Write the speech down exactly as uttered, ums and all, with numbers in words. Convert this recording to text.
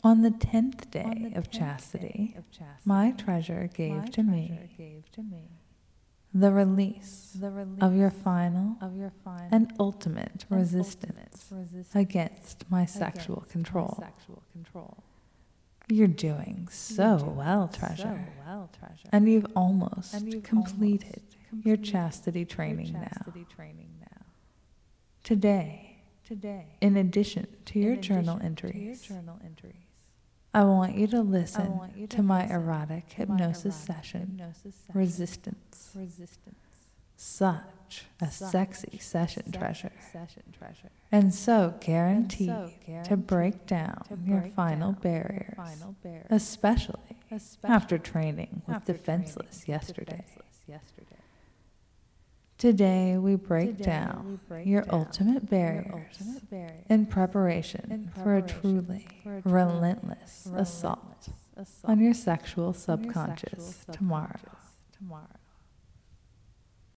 On the tenth day of chastity, my treasure gave to me the release of your final and ultimate resistance against my sexual control. You're doing so well, treasure, and you've almost completed your chastity training now. Today, in addition to your journal entries, I want you to listen to my erotic hypnosis session, Resistance. Such a sexy session, treasure, and so guarantee to break down your final barriers, especially after training with Defenseless yesterday. Today we break down your ultimate barriers in preparation for a truly relentless assault on your sexual subconscious tomorrow.